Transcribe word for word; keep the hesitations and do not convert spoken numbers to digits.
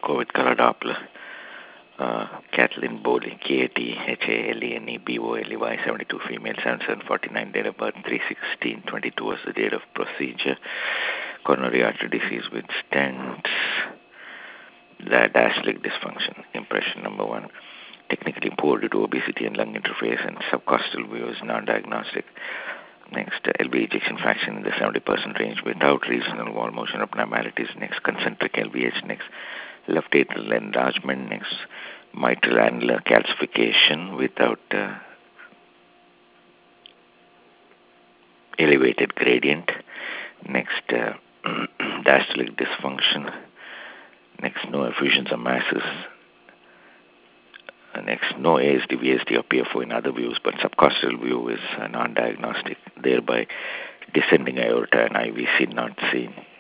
echo with color Doppler. Uh, Kathleen Bowley, K A T H A L E N E B O L E Y, seventy-two, female, seventy-seven forty-nine, date of birth, three sixteen twenty-two was the date of procedure. Coronary artery disease with stents. Diastolic dysfunction. Impression number one. Technically poor due to obesity and lung interface, and subcostal view is non-diagnostic. Next, uh, L V ejection fraction in the seventy percent range without regional wall motion abnormalities. Next, concentric L V H. Next, left atrial enlargement. Next, mitral annular calcification without uh, elevated gradient. Next, uh, diastolic dysfunction. Next, no effusions or masses. Uh, next, no A S D, V S D, or P F O in other views, but subcostal view is uh, non-diagnostic, thereby descending aorta and I V C not seen.